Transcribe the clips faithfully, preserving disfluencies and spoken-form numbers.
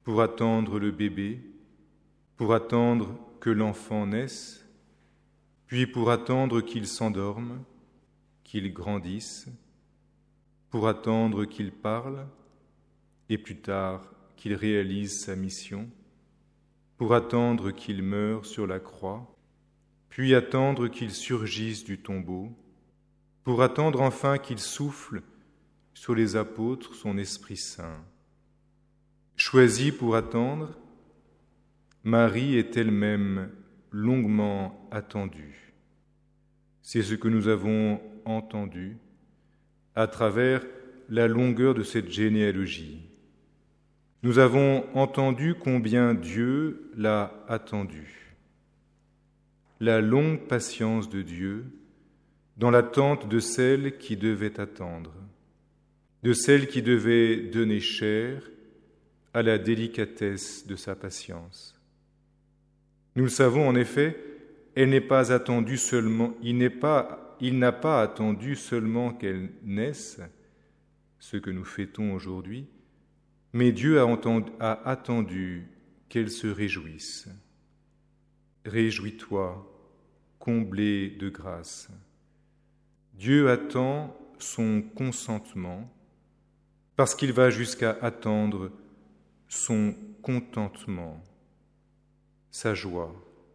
pour attendre le bébé, pour attendre que l'enfant naisse, puis pour attendre qu'il s'endorme, qu'il grandisse, pour attendre qu'il parle, et plus tard qu'il réalise sa mission, pour attendre qu'il meure sur la croix, puis attendre qu'il surgisse du tombeau, pour attendre enfin qu'il souffle sur les apôtres son Esprit Saint. Choisie pour attendre, Marie est elle-même longuement attendue. C'est ce que nous avons entendu à travers la longueur de cette généalogie. Nous avons entendu combien Dieu l'a attendue. La longue patience de Dieu dans l'attente de celle qui devait attendre, de celle qui devait donner chair à la délicatesse de sa patience. Nous le savons en effet, elle n'est pas attendue seulement, il n'est pas, il n'a pas attendu seulement qu'elle naisse, ce que nous fêtons aujourd'hui, mais Dieu a, entendu, a attendu qu'elle se réjouisse. Réjouis-toi, comblé de grâce. Dieu attend son consentement parce qu'il va jusqu'à attendre son contentement, sa joie.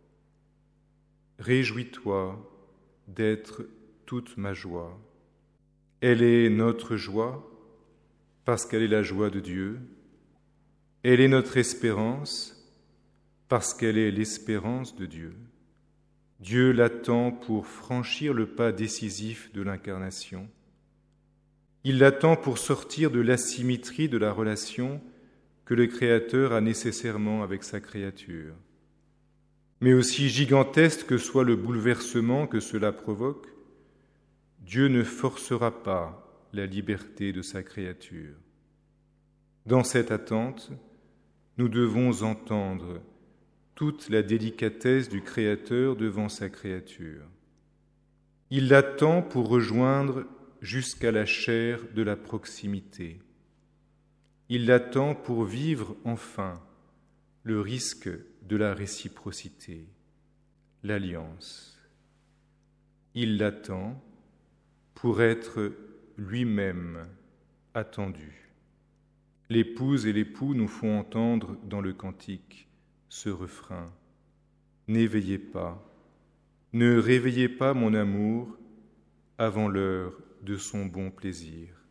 Réjouis-toi d'être toute ma joie. Elle est notre joie parce qu'elle est la joie de Dieu. Elle est notre espérance parce qu'elle est l'espérance de Dieu. Dieu l'attend pour franchir le pas décisif de l'incarnation. Il l'attend pour sortir de l'asymétrie de la relation que le Créateur a nécessairement avec sa créature. Mais aussi gigantesque que soit le bouleversement que cela provoque, Dieu ne forcera pas la liberté de sa créature. Dans cette attente, nous devons entendre toute la délicatesse du Créateur devant sa créature. Il l'attend pour rejoindre jusqu'à la chair de la proximité. Il l'attend pour vivre enfin le risque de la réciprocité, l'alliance. Il l'attend pour être lui-même attendu. L'épouse et l'époux nous font entendre dans le cantique ce refrain. N'éveillez pas, ne réveillez pas mon amour avant l'heure de son bon plaisir.